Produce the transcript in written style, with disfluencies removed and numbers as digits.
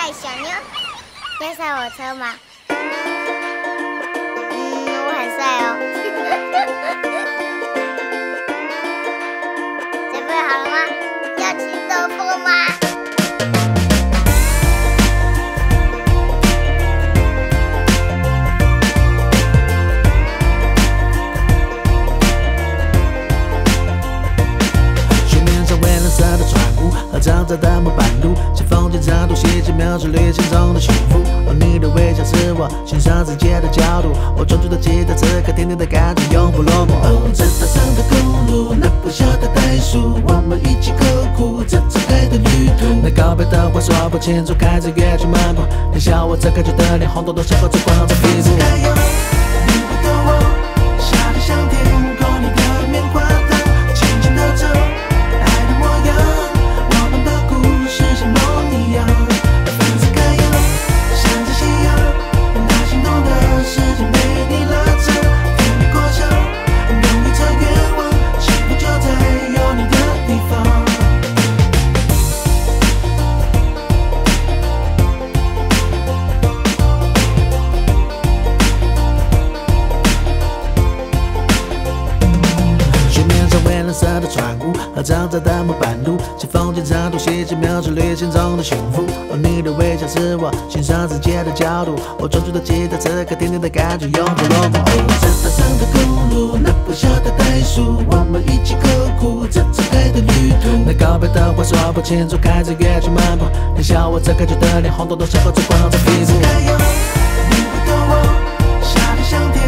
嗨，小妞，要上我车吗？我很帅哦。准备好了吗？要骑走风吗？ 色的船坞和长长的木板路，像风景长度细节描述旅行中的幸福。而你的微笑是我欣赏世界的角度，我专注的记得此刻甜甜的感觉永不落幕。哦，这大上的公路，那不小的袋鼠，我们一起刻苦这次爱的旅途。那告别的话说不清楚，开着乐去漫步，你笑我这感觉的脸红彤彤，像口水光着屁股。你不懂我，笑得像天空里的棉花糖，轻轻地走。色的船坞和长长的木板路，像风景长度细节描述旅行中的幸福。而你的微笑是我欣赏世界的角度，我专注的记得此刻甜甜的感觉永不落幕。哦，这大上的公路，那不小的袋鼠，我们一起刻苦这次爱的旅途。那告别的话说不清楚，开着乐去漫步，你笑我这感觉的脸红彤彤，像口水光着屁股。你不懂我，笑得像天。